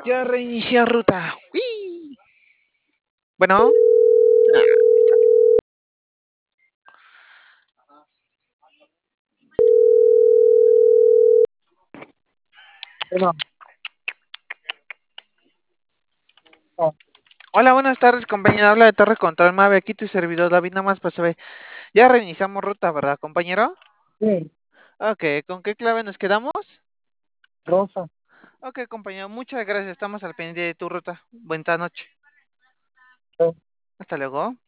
Ya reinicié ruta. ¡Uy! Bueno. Ah, Bueno, no, Hola, buenas tardes, compañero. Habla de Torre Control Mave. Aquí tu servidor David, nada más para saber. Ya reiniciamos ruta, ¿verdad, compañero? sí, Ok, ¿con qué clave nos quedamos? Rosa. Ok, compañero, muchas gracias. Estamos al pendiente de tu ruta. Buena noche. Sí. Hasta luego.